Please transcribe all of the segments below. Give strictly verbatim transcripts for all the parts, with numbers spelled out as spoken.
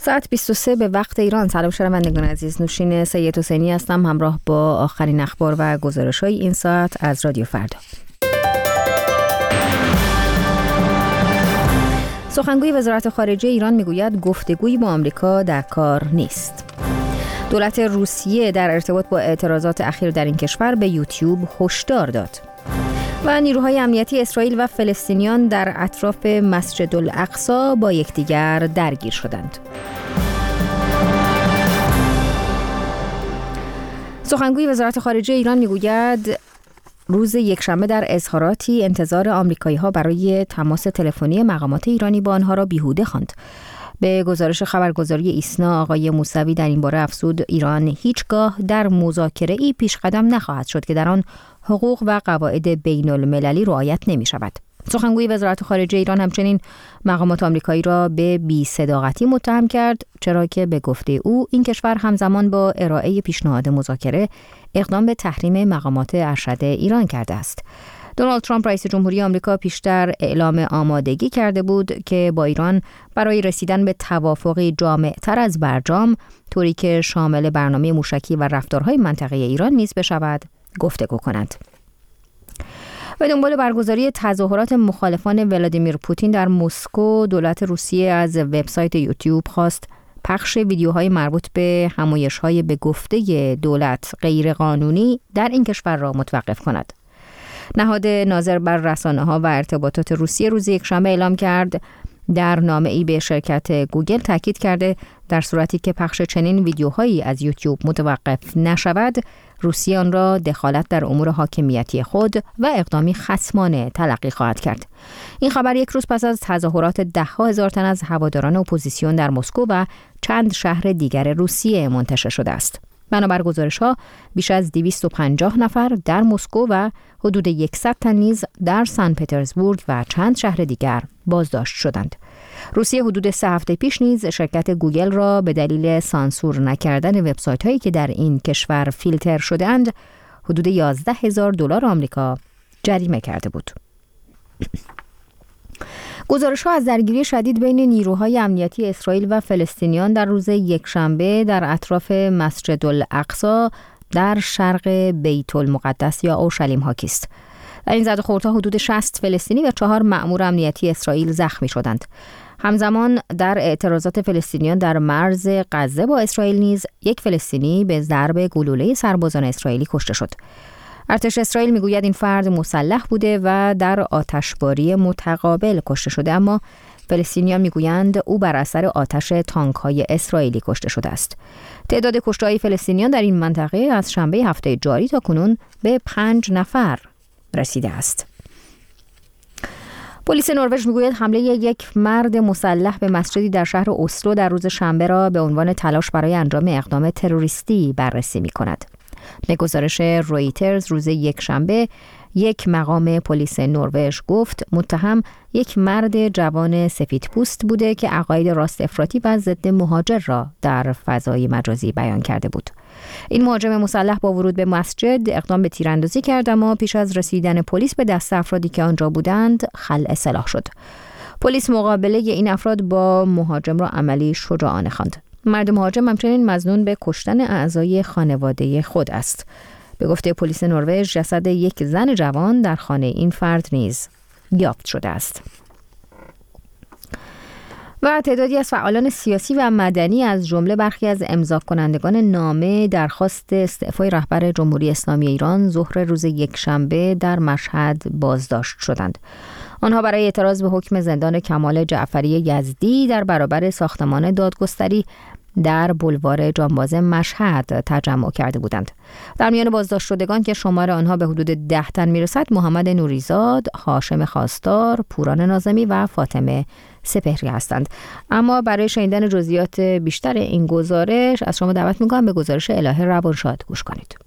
ساعت بیست و سه به وقت ایران. سلام شنوندگان عزیز، نوشین سید حسینی هستم همراه با آخرین اخبار و گزارش‌های این ساعت از رادیو فردا. سخنگوی وزارت خارجه ایران میگوید گفتگویی با آمریکا در کار نیست. دولت روسیه در ارتباط با اعتراضات اخیر در این کشور به یوتیوب هشدار داد. و نیروهای امنیتی اسرائیل و فلسطینیان در اطراف مسجد الاقصی با یکدیگر درگیر شدند. سخنگوی وزارت خارجه ایران میگوید روز یکشنبه در اظهاراتی انتظار آمریکایی‌ها برای تماس تلفنی مقامات ایرانی با آنها را بیهوده خواند. به گزارش خبرگزاری ایسنا آقای موسوی در این باره افزود ایران هیچگاه در مذاکره‌ای پیش قدم نخواهد شد که در آن حقوق و قواعد بین المللی رعایت نمی شود. سخنگوی وزارت خارجه ایران همچنین مقامات آمریکایی را به بی‌صداقتی متهم کرد، چرا که به گفته او این کشور همزمان با ارائه پیشنهاد مذاکره اقدام به تحریم مقامات ارشد ایران کرده است. دونالد ترامپ رئیس جمهوری آمریکا پیشتر اعلام آمادگی کرده بود که با ایران برای رسیدن به توافقی جامع‌تر از برجام، طوری که شامل برنامه موشکی و رفتارهای منطقه ایران نیز بشود، گفتگو کند. و دنبال برگزاری تظاهرات مخالفان ولادیمیر پوتین در مسکو، دولت روسیه از وبسایت یوتیوب خواست پخش ویدیوهای مربوط به همایش‌های به گفته دولت غیرقانونی در این کشور را متوقف کند. نهاد ناظر بر رسانه‌ها و ارتباطات روسیه روز یکشنبه اعلام کرد در نامه‌ای به شرکت گوگل تاکید کرده در صورتی که پخش چنین ویدیوهایی از یوتیوب متوقف نشود، روسیه آن را دخالت در امور حاکمیتی خود و اقدامی خصمانه تلقی خواهد کرد. این خبر یک روز پس از تظاهرات ده‌ها هزار تن از هواداران اپوزیسیون در مسکو و چند شهر دیگر روسیه منتشر شده است. بنابر گزارش‌ها بیش از دویست و پنجاه نفر در مسکو و حدود صد تن نیز در سن پترزبورگ و چند شهر دیگر بازداشت شدند. روسیه حدود سه هفته پیش نیز شرکت گوگل را به دلیل سانسور نکردن وبسایت‌هایی که در این کشور فیلتر شده‌اند حدود یازده هزار دلار آمریکا جریمه کرده بود. گزارش‌ها از درگیری شدید بین نیروهای امنیتی اسرائیل و فلسطینیان در روز یکشنبه در اطراف مسجد الاقصی در شرق بیت المقدس یا اورشلیم حاکی است. در این زد و خوردها حدود شصت فلسطینی و چهار مأمور امنیتی اسرائیل زخمی شدند. همزمان در اعتراضات فلسطینیان در مرز غزه با اسرائیل نیز یک فلسطینی به ضرب گلوله سربازان اسرائیلی کشته شد. ارتش اسرائیل میگوید این فرد مسلح بوده و در آتشباری متقابل کشته شده، اما فلسطینیان میگویند او بر اثر آتش تانک‌های اسرائیلی کشته شده است. تعداد کشته‌های فلسطینیان در این منطقه از شنبه هفته جاری تا کنون به پنج نفر رسیده است. پلیس نروژ میگوید حمله یک مرد مسلح به مسجدی در شهر اسلو در روز شنبه را به عنوان تلاش برای انجام اقدام تروریستی بررسی می‌کند. به گزارش رویترز روز یکشنبه یک مقام پلیس نروژ گفت متهم یک مرد جوان سفیدپوست بوده که عقاید راست افراطی و ضد مهاجر را در فضای مجازی بیان کرده بود. این مهاجم مسلح با ورود به مسجد اقدام به تیراندازی کرد، اما پیش از رسیدن پلیس به دست افرادی که آنجا بودند خلع سلاح شد. پلیس مقابله این افراد با مهاجم را عملی شجاعانه خواند. مرد مهاجم همچنین مظنون به کشتن اعضای خانواده خود است. به گفته پلیس نروژ جسد یک زن جوان در خانه این فرد نیز یافت شده است. و تعدادی از فعالان سیاسی و مدنی از جمله برخی از امضا کنندگان نامه درخواست استعفای رهبر جمهوری اسلامی ایران ظهر روز یکشنبه در مشهد بازداشت شدند. آنها برای اعتراض به حکم زندان کمال جعفری یزدی در برابر ساختمان دادگستری در بولوار جانباز مشهد تجمع کرده بودند. در میان بازداشت شدگان که شمار آنها به حدود ده تن میرسد، محمد نوریزاد، هاشم خواستار، پوران ناظمی و فاطمه سپهری هستند. اما برای شنیدن جزئیات بیشتر این گزارش از شما دعوت می‌کنم به گزارش الهه روانشاد گوش کنید.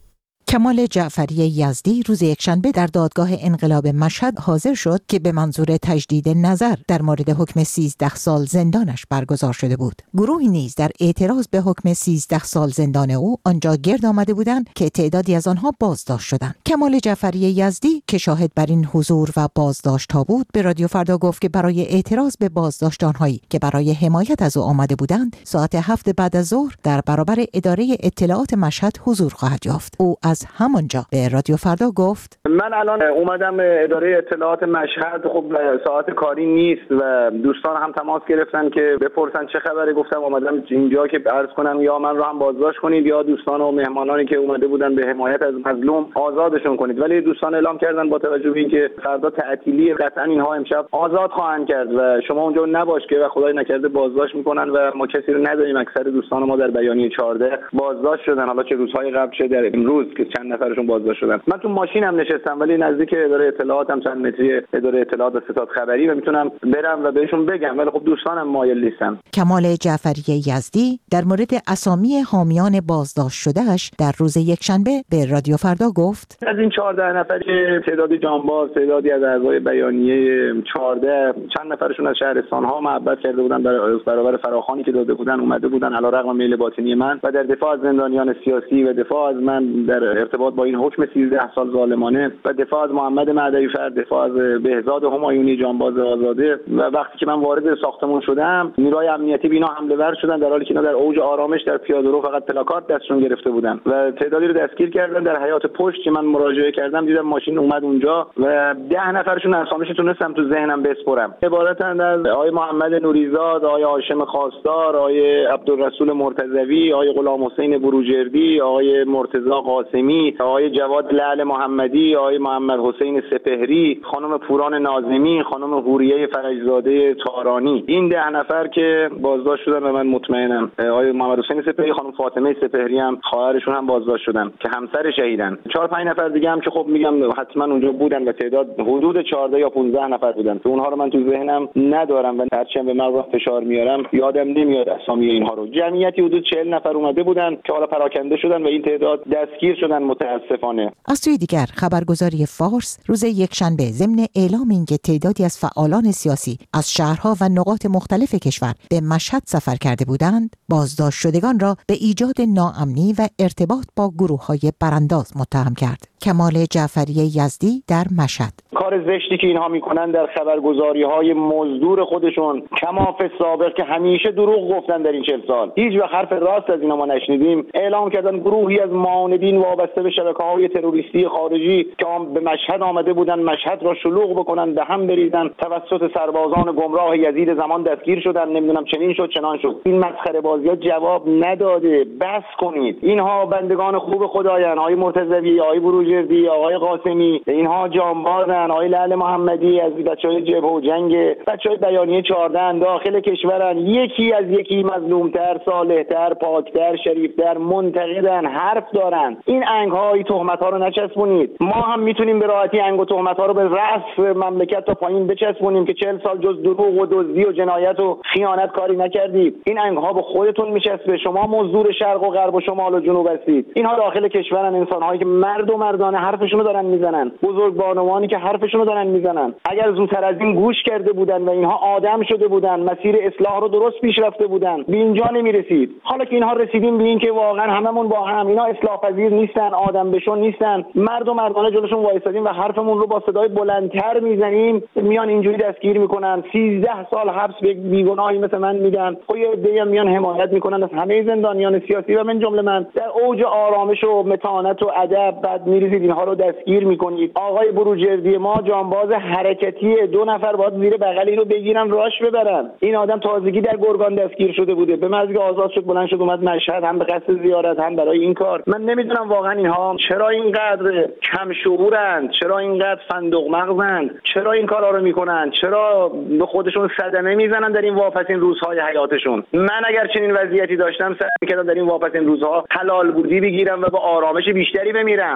کمال جعفری یزدی روز یکشنبه در دادگاه انقلاب مشهد حاضر شد که به منظور تجدید نظر در مورد حکم سیزده سال زندانش برگزار شده بود. گروهی نیز در اعتراض به حکم سیزده سال زندان او آنجا گرد آمده بودند که تعدادی از آنها بازداشت شدند. کمال جعفری یزدی که شاهد بر این حضور و بازداشت‌ها بود به رادیو فردا گفت که برای اعتراض به بازداشت آنهایی که برای حمایت از او آمده بودند ساعت هفت بعد از ظهر در برابر اداره اطلاعات مشهد حضور خواهد یافت. او از همانجا به رادیو فردا گفت من الان اومدم اداره اطلاعات مشهد، خب ساعت کاری نیست و دوستان هم تماس گرفتن که بپرسن چه خبره. گفتم اومدم اینجا که عرض کنم یا من رو هم بازداشت کنید یا دوستان و مهمانانی که اومده بودن به حمایت از مظلوم آزادشون کنید. ولی دوستان اعلام کردن با توجه به اینکه فردا تعطیلی قطعا اینها امشب آزاد خواهند کرد و شما اونجا نباش که و خدای نکرده بازداشت میکنن و ما کسی رو نداریم. اکثر دوستان ما در بیانیه چهارده بازداشت شدن، حالا چه روزهای قبل چه در امروز که چند نفرشون بازداشت شدن. من تو ماشینم نشستم ولی نزدیک اداره اطلاعاتم چند متری اداره اطلاعات و ستاد خبری و میتونم برم و بهشون بگم، ولی خب دوستانم مایل نیستن. کمال جعفری یزدی در مورد اسامی حامیان بازداشت شدهش در روز یکشنبه به رادیو فردا گفت از این چهارده نفر که تعدادی جانباز، تعدادی از اعضای بیانیه چهارده، چند نفرشون از شهرستان‌ها محبت کرده بودن برای برابر فراخوانی که داده بودن اومده بودن علیرغم میل باطنی من و در دفاع از زندانیان سیاسی و دفاع از من در ارتباط با این حکم سیزده سال ظالمانه و دفاع از محمد مهدوی فرد، دفاع از بهزاد همایونی جانباز آزاده. و وقتی که من وارد ساختمان شدم نیروهای امنیتی بینا حمله ور شدن در حالی که اینا در اوج آرامش در پیاده‌رو فقط پلاکارد دستشون گرفته بودن و تعدادی رو دستگیر کردن. در حیاط پشت که من مراجعه کردم دیدم ماشین اومد اونجا و ده نفرشون اسامیش تونستم تو ذهنم بسپرم. عبارتند از آقای محمد نوریزاد، آقای هاشم خواستار، آقای عبدالرسول مرتضوی، آقای غلام حسین بروجردی، آقای مرتضی قاسمی، آقای جواد لعل محمدی، آقای محمد حسین سپهری، خانم پوران ناظمی، خانم حوریه فرجزاده تارانی. این ده نفر که بازداشت شدن و من مطمئنم آقای محمد حسین سپهری، خانم فاطمه سپهری هم خواهرشون هم بازداشت شدن که همسر شهیدن. چهار پنج نفر دیگه هم که خب میگم حتما اونجا بودن و تعداد حدود چهارده یا پانزده نفر بودن که اونها رو من تو ذهنم ندارم و هرچند به مغزم فشار میارم یادم نمیاد اسامی اینها رو. جمعیتی حدود چهل نفر اومده بودن که حالا پراکنده شدن و این تعداد دستگیر شدن متاسفانه. از سوی دیگر خبرگزاری فارس روز یکشنبه ضمن اعلام اینکه تعدادی از فعالان سیاسی از شهرها و نقاط مختلف کشور به مشهد سفر کرده بودند، بازداشت شدگان را به ایجاد ناامنی و ارتباط با گروه‌های برانداز متهم کرد. کمال جعفری یزدی در مشهد: کار زشتی که اینها میکنن در خبرگزاری‌های مزدور خودشون کماف سابق که همیشه دروغ گفتن در این چهل سال، هیچ وقت حرف راست از اینا ما نشنیدیم. اعلام کردن گروهی از معاندین وابسته به شبکه‌های تروریستی خارجی که به مشهد آمده بودن مشهد را شلوغ بکنن، به هم بریزن، توسط سربازان گمراه یزید زمان دستگیر شدن. نمیدونم چنین شد چنان شد. این مسخره بازی‌ها جواب نداده. بس کنید. اینها بندگان خوب خدایان، آقای مرتضوی، آقای بروجردی، آقای قاسمی، اینها جانبازن، آقای لعل محمدی از بچهای جبهه و جنگ، بچهای بیانیه چهارده داخل کشورن، یکی از یکی مظلومتر، صالحتر، پاکتر، شریفتر، منتقدن، حرف دارن. این انگ‌ها، این تهمت‌ها رو نچسبونید. ما هم میتونیم به راحتی انگ و تهمت‌ها رو به رأس مملکت تا پایین بچسبونیم که چهل سال جز دروغ و دزدی و جنایت و خیانت کاری نکردید. این انگ‌ها به خودتون میچسبه. شما مزدور شرق و غرب و شمال و جنوب هستید. اینها داخل کشورن، انسان‌هایی که مرد و مردانه حرفشونو دارن میزنن، بزرگوارانی که حرفشونو دارن میزنن. اگر زودتر از این گوش کرده بودن و اینها آدم شده بودن، مسیر اصلاح رو درست پیش رفته بودن، به اینجا نمیرسید. حالا که اینها رسیدیم به این که واقعا هممون با هم اینا اصلاح پذیر نیستن، آدم بشون نیستن، مرد و مردانه جلوشون وایسادیم و حرفمون رو با صدای بلندتر میزنیم، میان اینجوری دستگیر میکنن. سیزده سال حبس به بیگناهی مثل من میدن. خب یه عده‌ای میان حمایت میکنن از همه زندانیان سیاسی و من جمله من. در اوج آرامش و متانت و ادب بعد میریزید اینها رو دستگیر میکنید. آقای بروجردی ما جانباز حرکتی، دو نفر باید زیر بغل اینو بگیرن راش ببرن. این آدم تازگی در گرگان دستگیر شده بوده، به محض اینکه آزاد شد بلند شد اومد مشهد، هم به قصد زیارت هم برای این کار. من نمیدونم واقعا اینها چرا اینقدر کم شعورند، چرا اینقدر صندوق مغزند، چرا این کارا رو میکنن، چرا به خودشون صدمه میزنن در این واپسین روزهای حیاتشون. من اگر چنین وضعیتی داشتم سعی می‌کردم در این واپسین روزها حلال بودی بگیرم و با آرامش بیشتری بمیرم.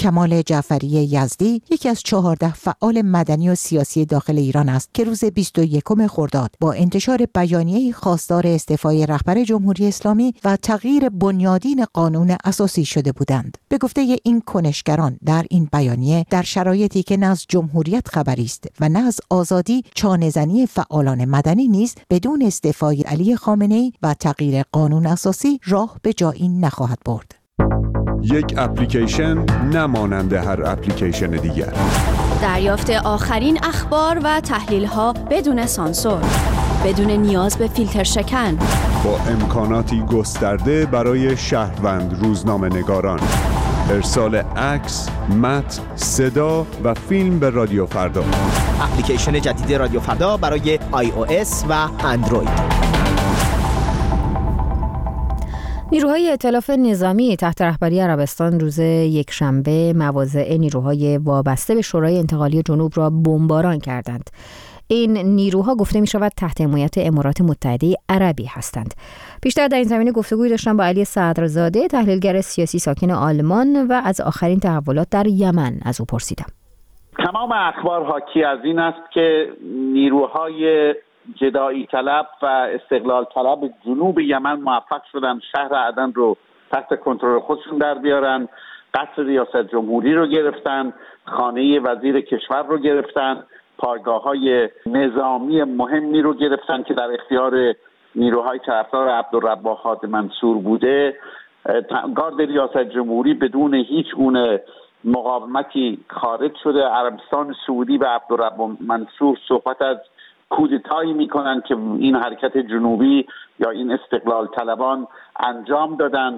کمال جعفری یزدی یکی از چهارده فعال مدنی و سیاسی داخل ایران است که روز بیست و یکم خرداد با انتشار بیانیه‌ای خواستار استعفای رهبر جمهوری اسلامی و تغییر بنیادین قانون اساسی شده بودند. به گفته این کنشگران در این بیانیه در شرایطی که نه از جمهوریت خبری است و نه از آزادی، چانه‌زنی فعالان مدنی نیست بدون استعفای علی خامنه‌ای و تغییر قانون اساسی راه به جایی نخواهد برد. یک اپلیکیشن نمانند هر اپلیکیشن دیگر. دریافت آخرین اخبار و تحلیل‌ها بدون سانسور، بدون نیاز به فیلتر شکن، با امکاناتی گسترده برای شهروند روزنامه‌نگاران. ارسال عکس، متن، صدا و فیلم به رادیو فردا. اپلیکیشن جدید رادیو فردا برای آی او اس و اندروید. نیروهای ائتلاف نظامی تحت رهبری عربستان روز یکشنبه مواضع نیروهای وابسته به شورای انتقالی جنوب را بمباران کردند. این نیروها گفته می شود تحت حمایت امارات متحده عربی هستند. بیشتر در این زمینه گفتگوی داشتم با علی صدرزاده، تحلیلگر سیاسی ساکن آلمان، و از آخرین تحولات در یمن از او پرسیدم. تمام اخبار حاکی از این است که نیروهای جدایی طلب و استقلال طلب جنوب یمن موفق شدن شهر عدن رو تحت کنترل خودشون در بیارن، قصر ریاست جمهوری رو گرفتن، خانه وزیر کشور رو گرفتن، پایگاه‌های نظامی مهمی رو گرفتن که در اختیار نیروهای طرفدار عبدالرب هادی منصور بوده. گارد ریاست جمهوری بدون هیچ گونه مقاومتی خارج شده. عربستان سعودی و عبدالرب منصور صحبت از کودتایی میکنن که این حرکت جنوبی یا این استقلال طلبان انجام دادن.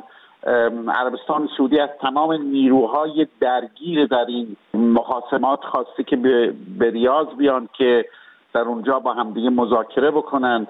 عربستان سعودی از تمام نیروهای درگیر در این مخاصمات خواسته که به ریاض بیان که در اونجا با همدیگه مذاکره بکنن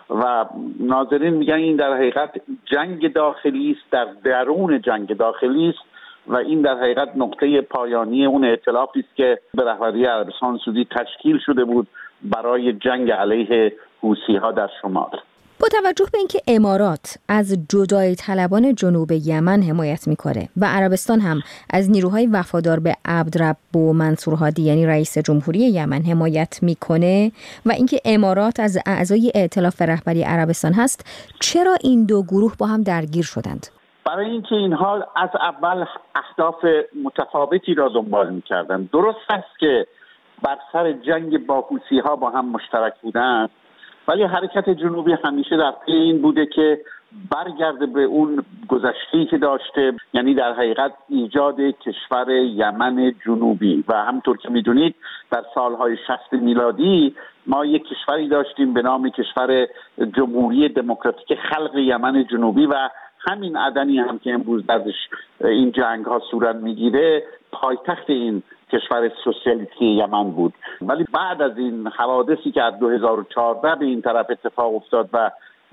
و ناظرین میگن این در حقیقت جنگ داخلی است، در درون جنگ داخلی است و این در حقیقت نقطه پایانی اون ائتلافی است که به رهبری عربستان سعودی تشکیل شده بود برای جنگ علیه حوثی‌ها در شمال. با توجه به اینکه امارات از جدایی طلبان جنوب یمن حمایت میکنه و عربستان هم از نیروهای وفادار به عبدالرب منصور هادی یعنی رئیس جمهوری یمن حمایت میکنه و اینکه امارات از اعضای ائتلاف رهبری عربستان هست، چرا این دو گروه با هم درگیر شدند؟ برای اینکه اینها از اول اهداف متفاوتی را دنبال میکردند. درست است که بر سر جنگ با حوثی‌ها با هم مشترک بودند، ولی حرکت جنوبی همیشه در پی این بوده که برگرده به اون گذشته‌ای که داشته، یعنی در حقیقت ایجاد کشور یمن جنوبی. و همونطور که میدونید در سالهای شصت میلادی ما یک کشوری داشتیم به نام کشور جمهوری دموکراتیک خلق یمن جنوبی و همین عدنی هم که امروز درش این جنگ ها صورت میگیره پایتخت این کشور سوسیالیستی یمن بود. ولی بعد از این حوادثی که از دو هزار و چهارده به این طرف اتفاق افتاد و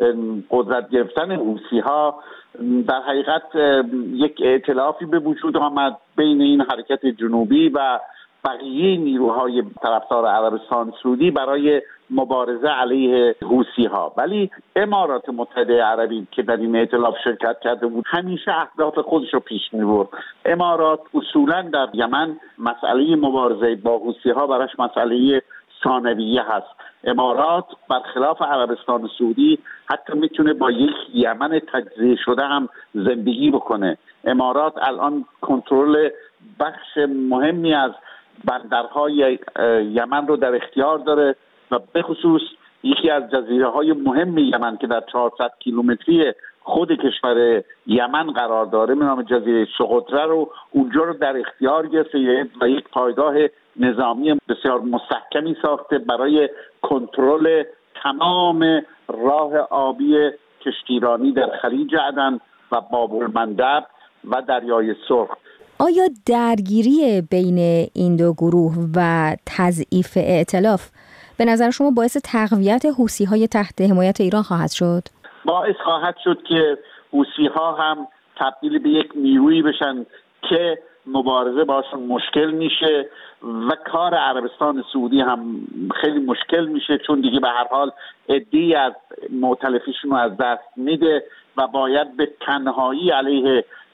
قدرت گرفتن حوثی‌ها، در حقیقت یک ائتلافی به وجود آمد بین این حرکت جنوبی و بقیه نیروهای طرفدار عربستان سعودی برای مبارزه علیه حوثی‌ها. ولی امارات متحده عربی که در این ائتلاف شرکت کرده بود همیشه اهداف خودش رو پیش می‌برد. امارات اصولاً در یمن مسئله مبارزه با حوثی‌ها براش مسئله ثانویه هست. امارات برخلاف عربستان سعودی حتی میتونه با یک یمن تجزیه شده هم زندگی بکنه. امارات الان کنترل بخش مهمی از بندرهای یمن رو در اختیار داره و به خصوص یکی از جزیره‌های مهم یمن که در چهارصد کیلومتری خود کشور یمن قرار داره به نام جزیره سقطره رو اونجا رو در اختیار گرفته و یک پایگاه نظامی بسیار مستحکمی ساخته برای کنترل تمام راه آبی کشتیرانی در خلیج عدن و باب المندب و دریای سرخ. آیا درگیری بین این دو گروه و تضعیف ائتلاف به نظر شما باعث تقویت حوثی‌های تحت حمایت ایران خواهد شد؟ باعث خواهد شد که حوثی‌ها هم تبدیل به یک نیرویی بشن که مبارزه باشون مشکل میشه و کار عربستان سعودی هم خیلی مشکل میشه، چون دیگه به هر حال عده‌ای از مؤتلفیشون رو از دست میده و باید به تنهایی علیه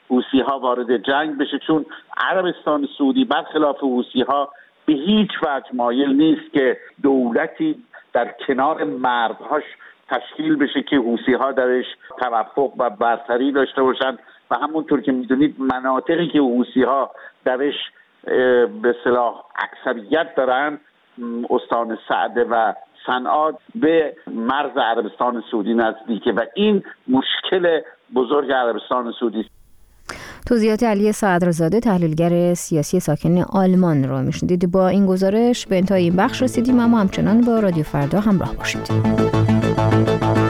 حوثی ها وارد جنگ بشه، چون عربستان سعودی برخلاف حوثی ها به هیچ وجه مایل نیست که دولتی در کنار مردهاش تشکیل بشه که حوثی ها درش توافق و برتری داشته باشن و همونطور که میدونید مناطقی که حوثی ها درش به اصطلاح اکثریت دارن، استان سعده و صنعا، به مرز عربستان سعودی نزدیکه و این مشکل بزرگ عربستان سعودی است. توضیحات علی صدرزاده، تحلیلگر سیاسی ساکن آلمان را میشنیدید. با این گزارش به انتهای این بخش رسیدیم، اما همچنان با رادیو فردا همراه باشید.